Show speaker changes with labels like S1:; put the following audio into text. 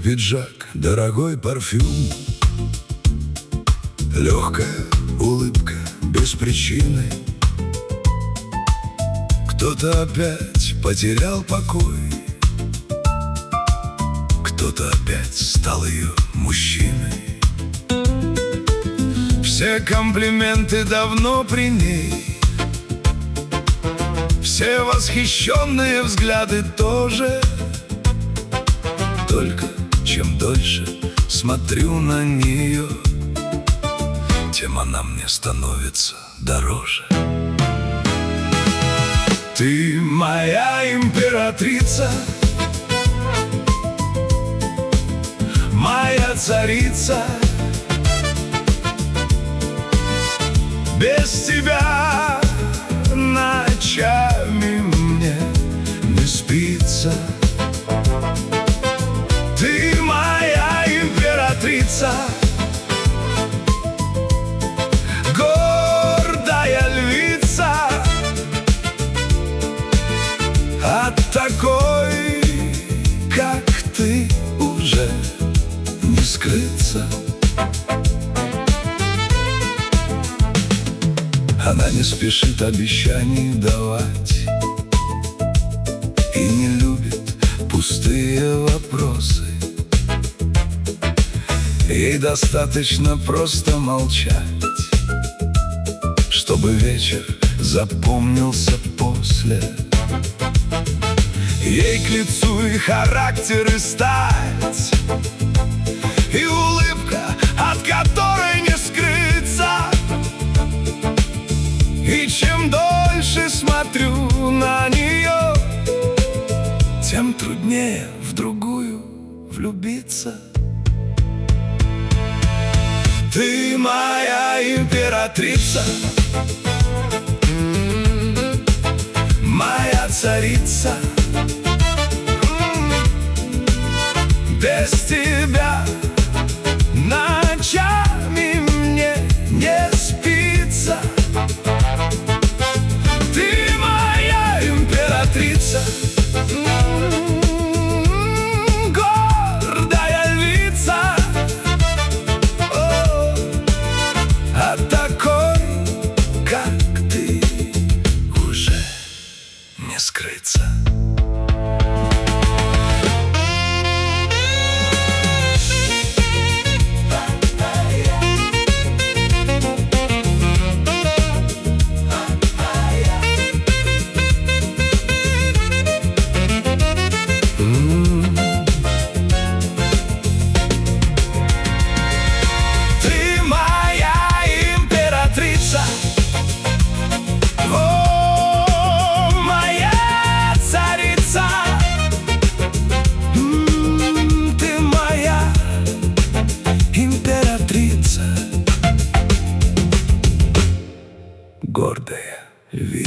S1: пиджак, дорогой парфюм, легкая улыбка без причины. Кто-то опять потерял покой, кто-то опять стал ее мужчиной. Все комплименты давно при ней, все восхищенные взгляды тоже. Только чем дольше смотрю на нее, тем она мне становится дороже. Ты моя императрица, моя царица. Без тебя ночами мне не спится. Ты моя императрица, гордая львица. От такой, как ты, уже не скрыться. Она не спешит обещаний давать и не любит пустые вопросы. Ей достаточно просто молчать, чтобы вечер запомнился после. Ей к лицу и характер, и стать, и улыбка, от которой не скрыться. И чем дольше смотрю на нее, тем труднее в другую влюбиться. Ты моя императрица, моя царица. Без тебя ночами мне не спится. Ты моя императрица, гордая львица. От такой, как ты, уже не скрыться. Гордая львица.